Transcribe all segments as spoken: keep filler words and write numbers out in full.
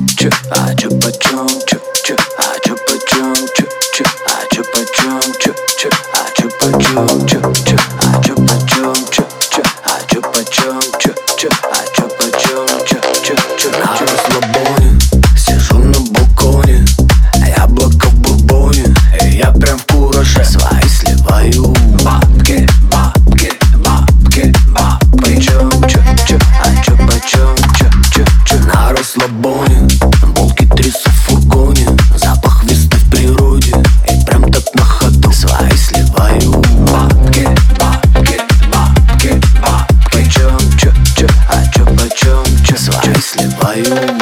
чё, а чё почём, чё, чё, а чё почём, чё, чё, а чё почём, чё, чё, а чё почём, чё, чё, а чё почём, чё, чё, а чё почём, чё, чё, а чё почём, чё, чё, чё. На расслабоне сижу на балконе, яблоко в бурбоне, и я прям в кураже свои сливаю. Бабки, бабки, бабки, бабки. Чё, чё, чё, а чё почём, чё, чё, чё. На расслабоне волки трясут в фургоне, запах весны в природе, и прям так на ходу свои сливаю. Бабки, бабки, бабки, бабки. Чё, чё, чё, а чё почём, чё, свои сливаю.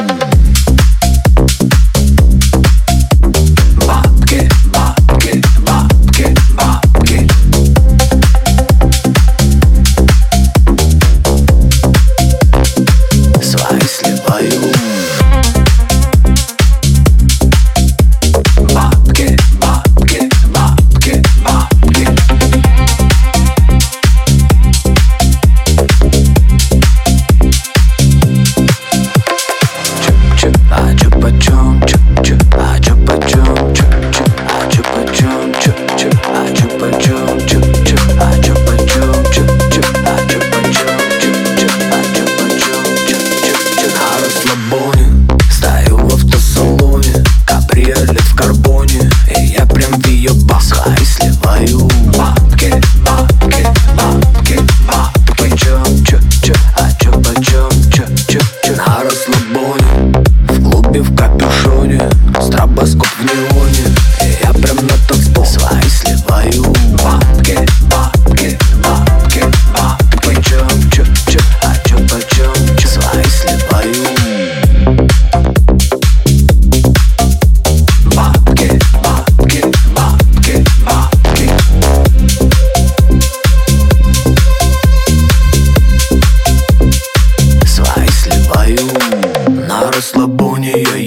Стою в автосалоне, кабриолет в карбоне, и я прям в её бака и сливаю. Бабки, бабки, бабки, бабки. Чё, чё, чё, а чё почём, чё, чё, чё. На расслабоне, в клубе в капюшоне, стробоскоп в неоне, и я прям на танцпол свои сливаю. Бабки, бабки, бабки, бабки. Чё, чё, чё, а чё почём, чё, свои сливаю. На расслабоне я